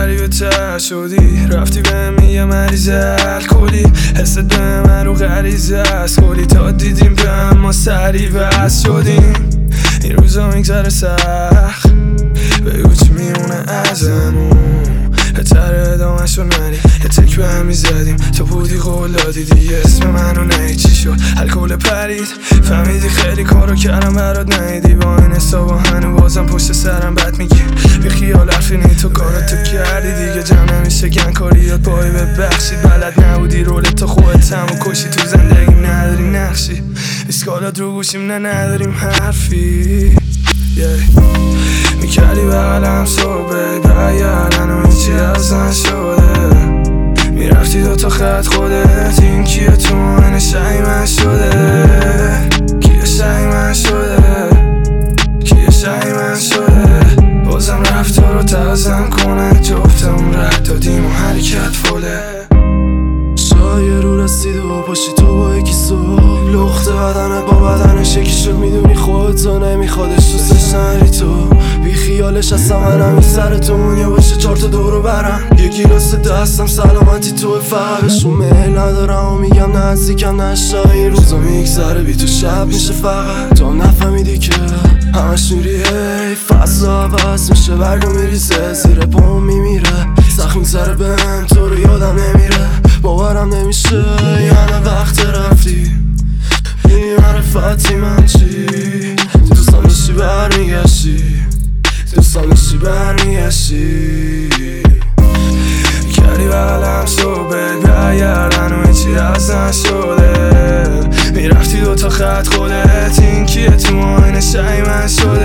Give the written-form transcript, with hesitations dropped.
غریبه تر شدی، رفتی به میگه مریض الکلی، حست به من رو غریزه است کلی، تا دیدیم به هم ما سریع بس شدیم. این روزا میگذره سخت، بگو چی میمونه ازمون، بهتره ادامه‌ش رو نری، یه تک به هم میزدیم تو بودی قول دادی دیگه اسم منو نهی، چی شد الکل پرید، فهمیدی خیلی کارو کردم برات نیدی، با این حسابا هنو بازم پشت سرم بد میگی، بی خیال حرفی نی تو کاراتو کردی دیگه جمع نمیشه گنکاریات بایی ببخشید، بلد نبودی رولت تا خودت همو کشی، تو زندگیم نداری نقشی، اسکالات رو گوشیم نداریم حرفی میکردی بغلم صبح برگردن و هیچی از نشده، میرفتی دوتا خط خودت، این کیه تو من شای من شده، کیه شای من شده، کیه شای من شده، بازم رفتار رو تازم کنه، جفتمون رد دادیم و حرکت فله، شایه رو رسید و پاشی تو با یکی صبح، لخت بدنت با بدنش یکی شد، میدونی خودتو نمیخوادش دوستش نری تو، بی خیالش هستم منم این سرتون یا باشه 4 تا دورو برم، یه گیلاس دستم سلامتی تو فقرشون میل ندارم و میگم نزدیکم نشا، این روزا میگذره بی تو شب میشه فقط، تو نفهمیدی که همش میری هی فضا عوض میشه، برگو میریزه زیر پام میمیره، سخت میگذره بهم تو رو یادم نمیره، باورم نمیشه یعنی وقت رفتی بی معرفتی من چی، دوستان داشتی برمیگشتی، دوستان داشتی برمیگشتی، کردی بغلم صبح برگردن و هیچی از نشده، میرفتی دوتا خط خودت، این کیه تو ماین شای من شده.